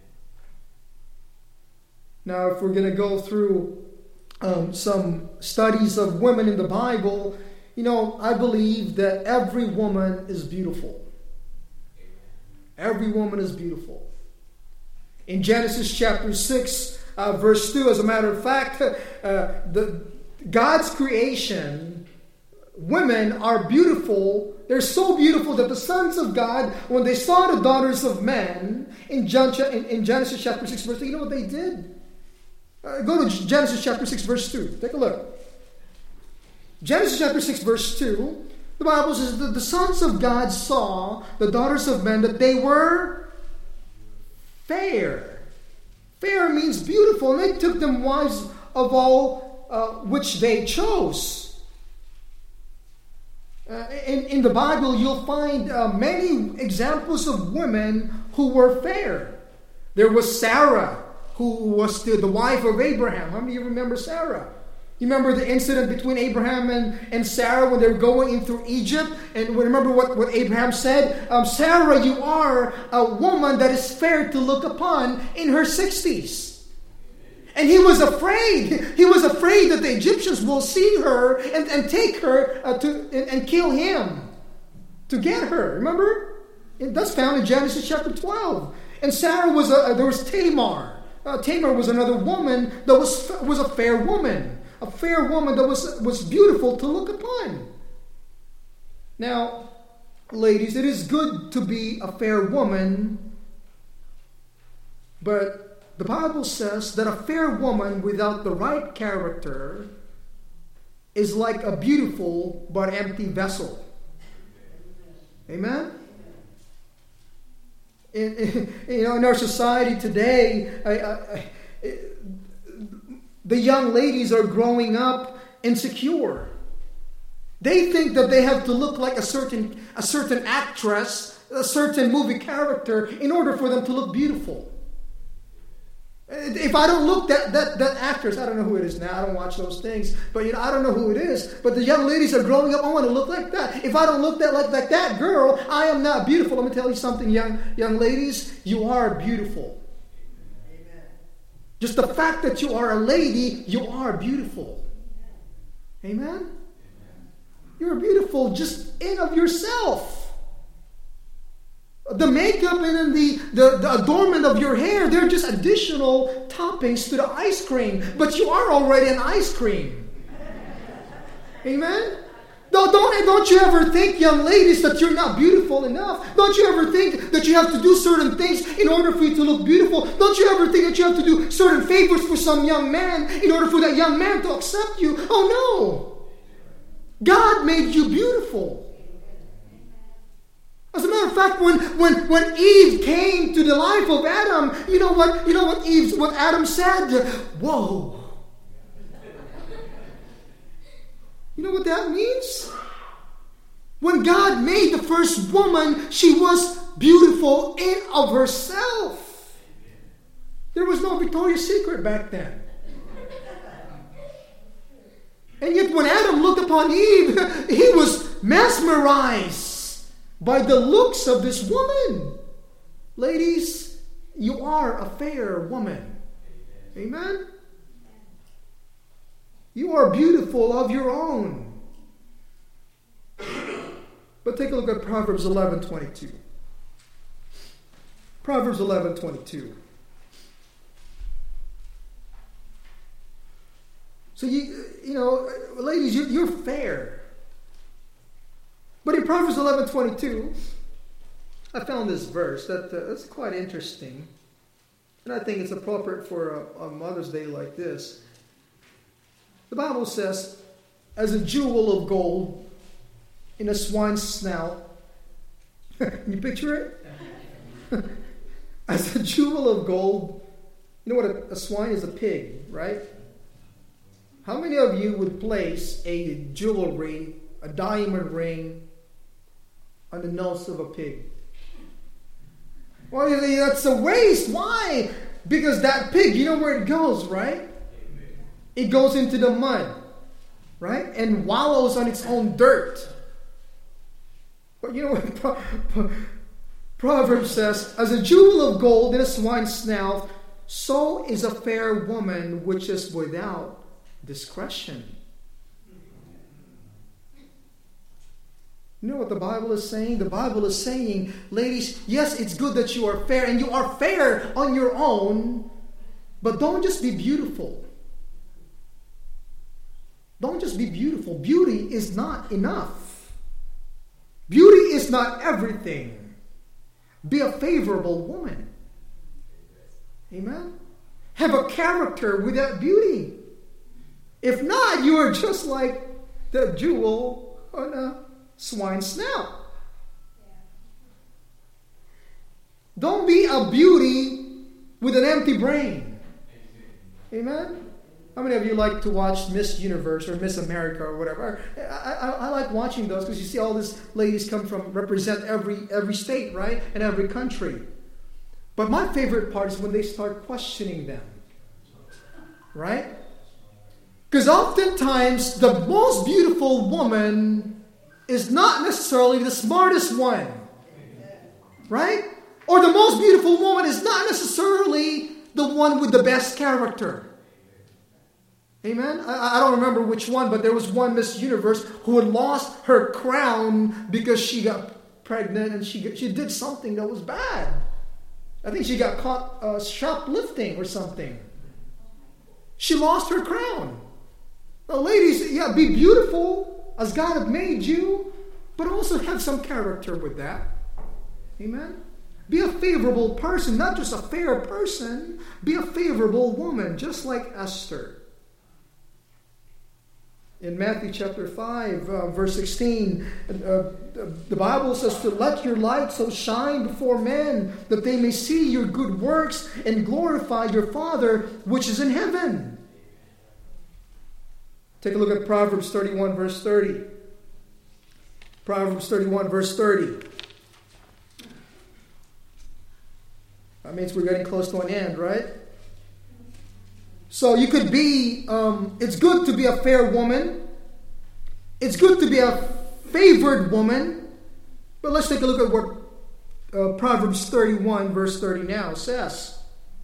Now, if we're going to go through um, some studies of women in the Bible, you know, I believe that every woman is beautiful. Every woman is beautiful. In Genesis chapter six, uh, verse two, as a matter of fact, uh, the God's creation, women are beautiful. They're so beautiful that the sons of God, when they saw the daughters of men, in, John, in, in Genesis chapter six, verse two, you know what they did? Uh, go to Genesis chapter six, verse two. Take a look. Genesis chapter six, verse two, the Bible says that the sons of God saw the daughters of men, that they were fair. Fair means beautiful. And they took them wives of all uh, which they chose. Uh, in, in the Bible, you'll find uh, many examples of women who were fair. There was Sarah, who was the, the wife of Abraham. How many of you remember Sarah? You remember the incident between Abraham and, and Sarah when they were going in through Egypt? And remember what, what Abraham said? Um, Sarah, you are a woman that is fair to look upon in her sixties. And he was afraid. He was afraid that the Egyptians will see her and, and take her uh, to and, and kill him to get her. Remember? That's found in Genesis chapter twelve. And Sarah was a, there was Tamar. Uh, Tamar was another woman that was was a fair woman. A fair woman that was, was beautiful to look upon. Now, ladies, it is good to be a fair woman, but the Bible says that a fair woman without the right character is like a beautiful but empty vessel. Amen? In, in, you know, in our society today, I, I, I, the young ladies are growing up insecure. They think that they have to look like a certain a certain actress, a certain movie character in order for them to look beautiful. If I don't look, that, that, that actress, I don't know who it is now, I don't watch those things, but you know, I don't know who it is, but the young ladies are growing up, I want to look like that. If I don't look that like, like that girl, I am not beautiful. Let me tell you something, young, young ladies, you are beautiful. Amen. Just the fact that you are a lady, you are beautiful. Amen? Amen. You're beautiful just in of yourself. The makeup and the, the, the adornment of your hair, they're just additional toppings to the ice cream. But you are already an ice cream. Amen? No, don't, don't you ever think, young ladies, that you're not beautiful enough. Don't you ever think that you have to do certain things in order for you to look beautiful. Don't you ever think that you have to do certain favors for some young man in order for that young man to accept you. Oh no. God made you beautiful. As a matter of fact, when, when, when Eve came to the life of Adam, you know what? You know what Eve, what Adam said? Whoa. You know what that means? When God made the first woman, she was beautiful in of herself. There was no Victoria's Secret back then. And yet when Adam looked upon Eve, he was mesmerized by the looks of this woman. Ladies, you are a fair woman. Amen? You are beautiful of your own. But take a look at Proverbs eleven twenty-two. Proverbs eleven twenty-two. So you, you know, ladies, you, you're fair. But in Proverbs eleven twenty-two, I found this verse that uh, that's quite interesting. And I think it's appropriate for a, a Mother's Day like this. The Bible says, as a jewel of gold in a swine's snout. Can you picture it? As a jewel of gold. You know what a, a swine is? A pig, right? How many of you would place a jewelry, a diamond ring, on the nose of a pig? Well, that's a waste. Why? Because that pig, you know where it goes, right? It goes into the mud, right? And wallows on its own dirt. But you know what Pro- Proverbs says? As a jewel of gold in a swine's snout, so is a fair woman which is without discretion. You know what the Bible is saying? The Bible is saying, ladies, yes, it's good that you are fair, and you are fair on your own, but don't just be beautiful. Don't just be beautiful. Beauty is not enough. Beauty is not everything. Be a favorable woman. Amen? Have a character with that beauty. If not, you are just like the jewel on a swine's snout. Don't be a beauty with an empty brain. Amen? How many of you like to watch Miss Universe or Miss America or whatever? I, I, I like watching those because you see all these ladies come from, represent every every state, right? And every country. But my favorite part is when they start questioning them. Right? Because oftentimes the most beautiful woman is not necessarily the smartest one. Right? Or the most beautiful woman is not necessarily the one with the best character. Amen? I, I don't remember which one, but there was one Miss Universe who had lost her crown because she got pregnant and she, she did something that was bad. I think she got caught uh, shoplifting or something. She lost her crown. Now, ladies, yeah, be beautiful as God has made you, but also have some character with that. Amen? Be a favorable person, not just a fair person. Be a favorable woman, just like Esther. In Matthew chapter five, uh, verse sixteen, uh, the Bible says to let your light so shine before men that they may see your good works and glorify your Father which is in heaven. Take a look at Proverbs thirty-one, verse thirty. Proverbs thirty-one, verse thirty. That means we're getting close to an end, right? So you could be, um, it's good to be a fair woman. It's good to be a favored woman. But let's take a look at what uh, Proverbs thirty-one verse thirty now says.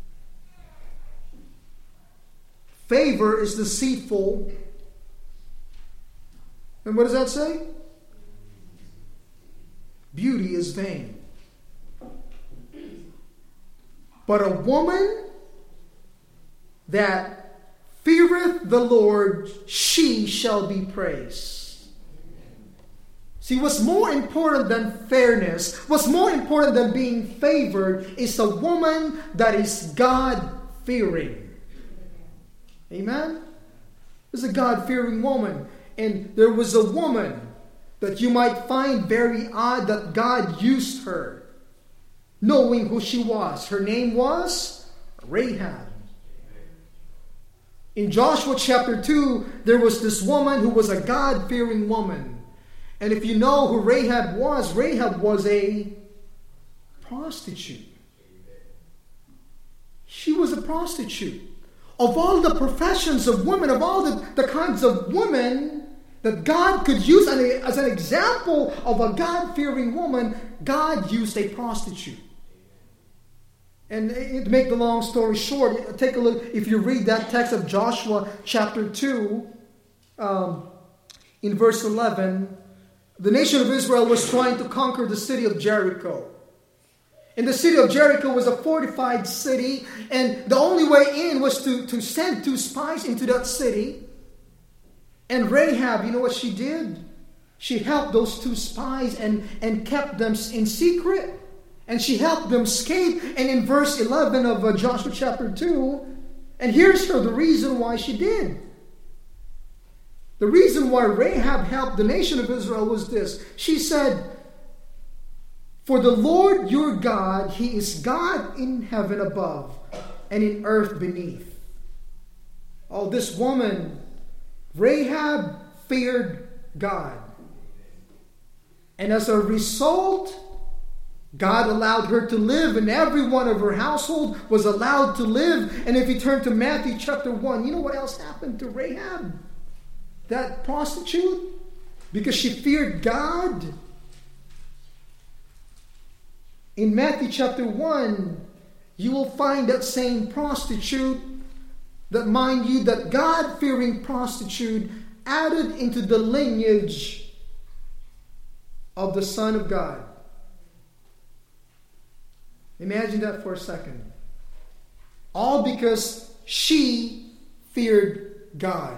Favor is deceitful. And what does that say? Beauty is vain. But a woman that feareth the Lord, she shall be praised. See, what's more important than fairness, what's more important than being favored, is a woman that is God-fearing. Amen? There's a God-fearing woman. And there was a woman that you might find very odd that God used her, knowing who she was. Her name was Rahab. In Joshua chapter two, there was this woman who was a God-fearing woman. And if you know who Rahab was, Rahab was a prostitute. She was a prostitute. Of all the professions of women, of all the, the kinds of women that God could use as an example of a God-fearing woman, God used a prostitute. And to make the long story short, take a look, if you read that text of Joshua chapter two, um, in verse eleven, the nation of Israel was trying to conquer the city of Jericho. And the city of Jericho was a fortified city, and the only way in was to, to send two spies into that city. And Rahab, you know what she did? She helped those two spies and, and kept them in secret. And she helped them escape. And in verse eleven of uh, Joshua chapter two, and here's her, the reason why she did. The reason why Rahab helped the nation of Israel was this. She said, "For the Lord your God, He is God in heaven above and in earth beneath." Oh, this woman, Rahab, feared God. And as a result, God allowed her to live, and every one of her household was allowed to live. And if you turn to Matthew chapter one, you know what else happened to Rahab? That prostitute? Because she feared God. In Matthew chapter one, you will find that same prostitute, that mind you, that God-fearing prostitute added into the lineage of the Son of God. Imagine that for a second. All because she feared God.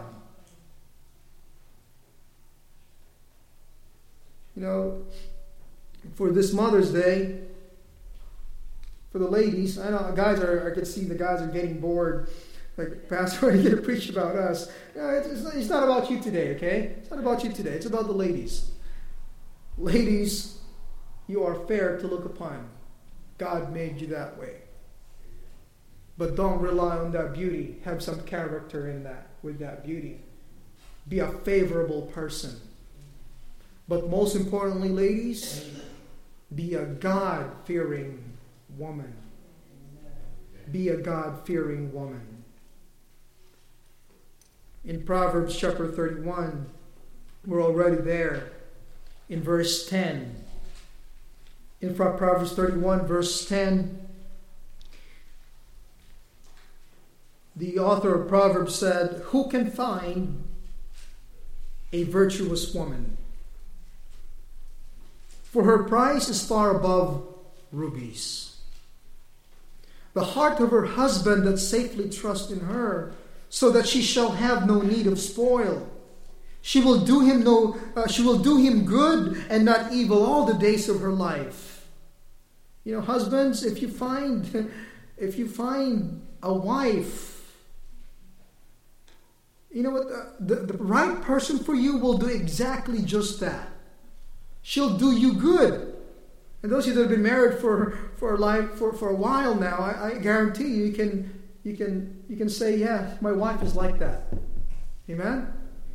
You know, for this Mother's Day, for the ladies, I know guys are, I could see the guys are getting bored. Like, Pastor, are you going to preach about us? No, it's, it's, not, it's not about you today, okay? It's not about you today. It's about the ladies. Ladies, you are fair to look upon. God made you that way. But don't rely on that beauty. Have some character in that, with that beauty. Be a favorable person. But most importantly, ladies, be a God-fearing woman. Be a God-fearing woman. In Proverbs chapter thirty-one, we're already there. In verse ten. In Proverbs thirty-one, verse ten, the author of Proverbs said, "Who can find a virtuous woman? For her price is far above rubies. The heart of her husband that safely trusts in her, so that she shall have no need of spoil. She will do him no, uh, she will do him good and not evil all the days of her life." You know, husbands, if you find, if you find a wife, you know what, the, the, the right person for you will do exactly just that. She'll do you good. And those of you that have been married for for a life for, for a while now, I, I guarantee you, you can you can you can say, "Yeah, my wife is like that." Amen.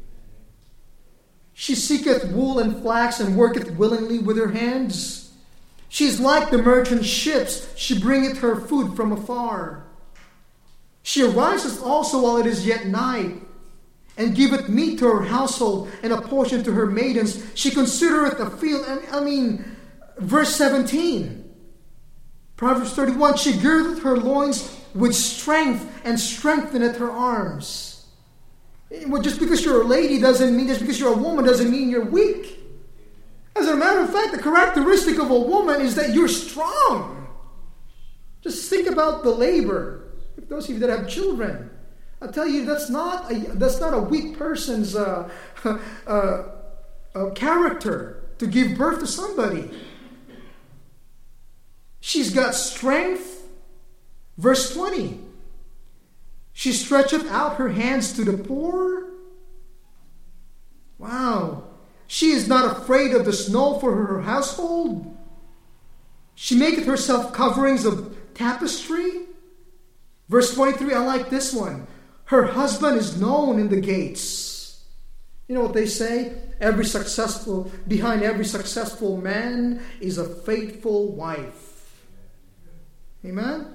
She seeketh wool and flax, and worketh willingly with her hands. She is like the merchant ships; she bringeth her food from afar. She arises also while it is yet night, and giveth meat to her household, and a portion to her maidens. She considereth the field. And I mean, verse seventeen. Proverbs thirty-one. She girdeth her loins with strength, and strengtheneth her arms. Well, just because you're a lady doesn't mean, just because you're a woman doesn't mean you're weak. As a matter of fact, the characteristic of a woman is that you're strong. Just think about the labor. If those of you that have children, I'll tell you, that's not a, that's not a weak person's uh, uh, uh, character to give birth to somebody. She's got strength. Verse twenty. She stretcheth out her hands to the poor. Wow. She is not afraid of the snow for her household. She maketh herself coverings of tapestry. Verse twenty-three, I like this one. Her husband is known in the gates. You know what they say? Every successful, behind every successful man is a faithful wife. Amen?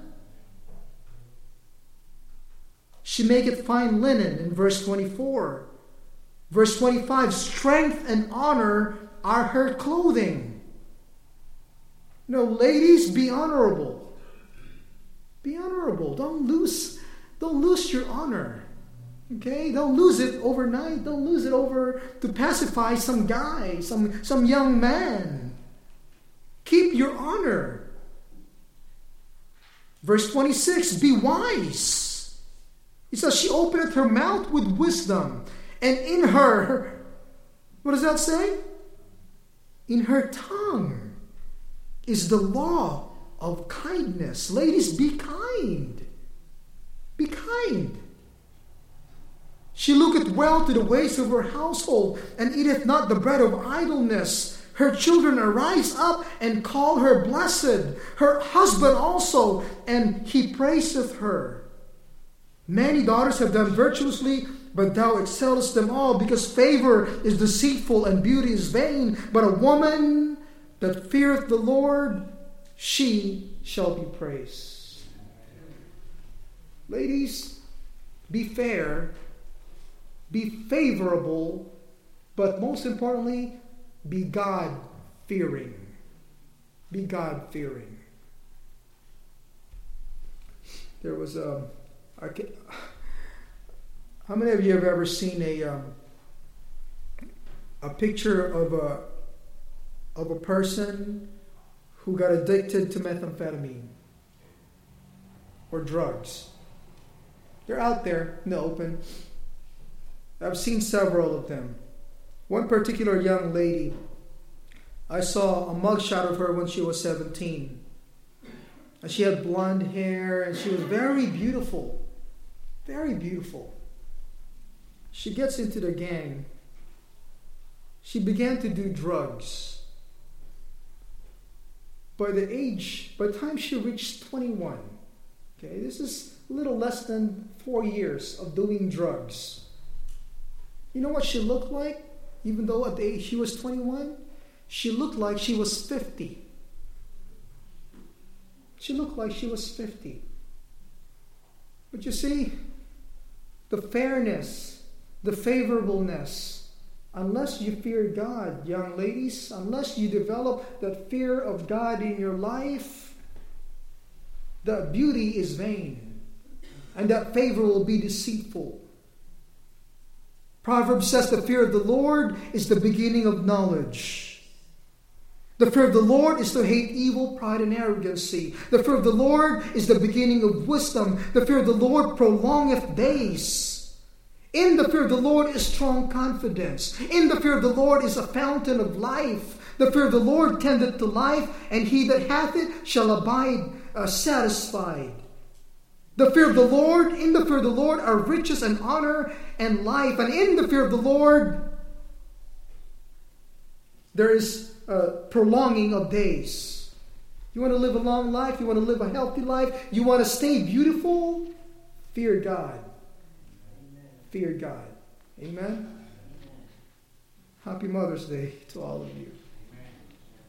She maketh fine linen in verse twenty-four. Verse twenty-five, strength and honor are her clothing. No, ladies, be honorable. Be honorable. Don't lose, don't lose your honor. Okay? Don't lose it overnight. Don't lose it over to pacify some guy, some, some young man. Keep your honor. Verse twenty-six, be wise. He says, she openeth her mouth with wisdom, and in her, what does that say? In her tongue is the law of kindness. Ladies, be kind. Be kind. She looketh well to the ways of her household, and eateth not the bread of idleness. Her children arise up and call her blessed. Her husband also, and he praiseth her. Many daughters have done virtuously, but thou excellest them all, because favor is deceitful and beauty is vain. But a woman that feareth the Lord, she shall be praised. Ladies, be fair, be favorable, but most importantly, be God-fearing. Be God-fearing. There was a... I can, how many of you have ever seen a um, a picture of a of a person who got addicted to methamphetamine or drugs? They're out there in the open. I've seen several of them. One particular young lady, I saw a mugshot of her when she was seventeen. And she had blonde hair and she was very beautiful. Very beautiful. She gets into the gang. She began to do drugs. By the age, by the time she reached twenty-one, okay, this is a little less than four years of doing drugs. You know what she looked like? Even though at the age she was twenty-one, she looked like she was fifty. She looked like she was fifty. But you see, the fairness, the favorableness, unless you fear God, young ladies, unless you develop that fear of God in your life, the beauty is vain, and that favor will be deceitful. Proverbs says the fear of the Lord is the beginning of knowledge. The fear of the Lord is to hate evil, pride, and arrogancy. The fear of the Lord is the beginning of wisdom. The fear of the Lord prolongeth days. In the fear of the Lord is strong confidence. In the fear of the Lord is a fountain of life. The fear of the Lord tendeth to life, and he that hath it shall abide uh, satisfied. The fear of the Lord, in the fear of the Lord are riches and honor and life. And in the fear of the Lord, there is a prolonging of days. You want to live a long life? You want to live a healthy life? You want to stay beautiful? Fear God. Amen. Fear God. Amen? Amen. Happy Mother's Day to all of you. Amen.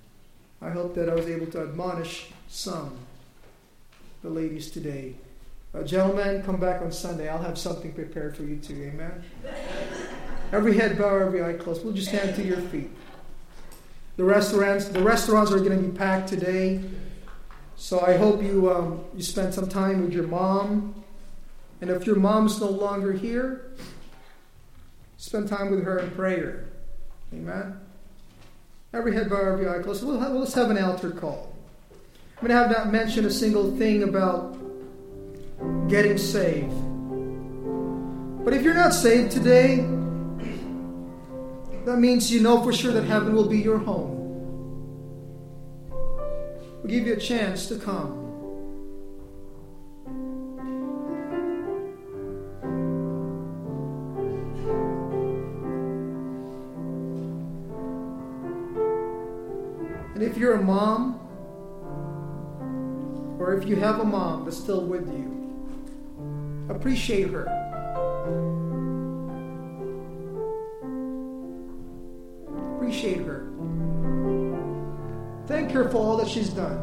I hope that I was able to admonish some, the ladies today. Uh, gentlemen, come back on Sunday. I'll have something prepared for you too. Amen? Every head bowed, every eye closed. We'll just stand to your feet. The restaurants, the restaurants are going to be packed today. So I hope you um, you spend some time with your mom. And if your mom's no longer here, spend time with her in prayer. Amen? Every head bowed, every eye closed. We'll have, let's have an altar call. I'm going to have not mention a single thing about getting saved. But if you're not saved today, that means you know for sure that heaven will be your home. We'll give you a chance to come. And if you're a mom, or if you have a mom that's still with you, appreciate her. Appreciate her. Thank her for all that she's done.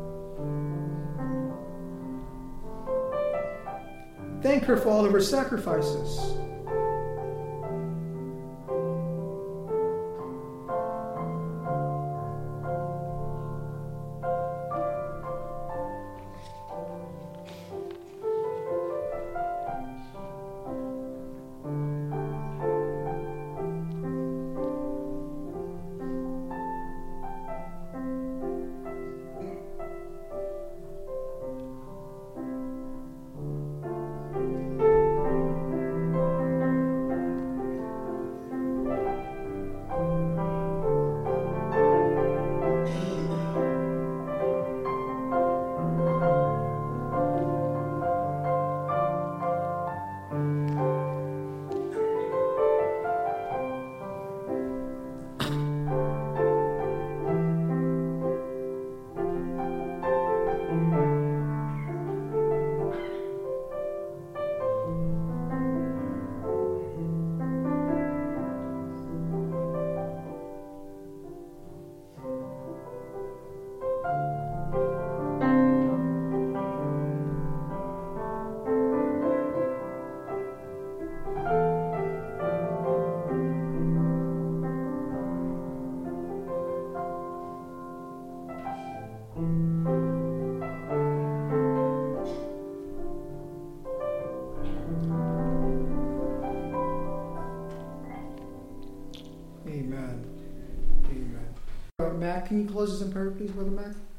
Thank her for all of her sacrifices. Amen. Amen. Uh, Matt, can you close us in prayer, please, Brother Matt?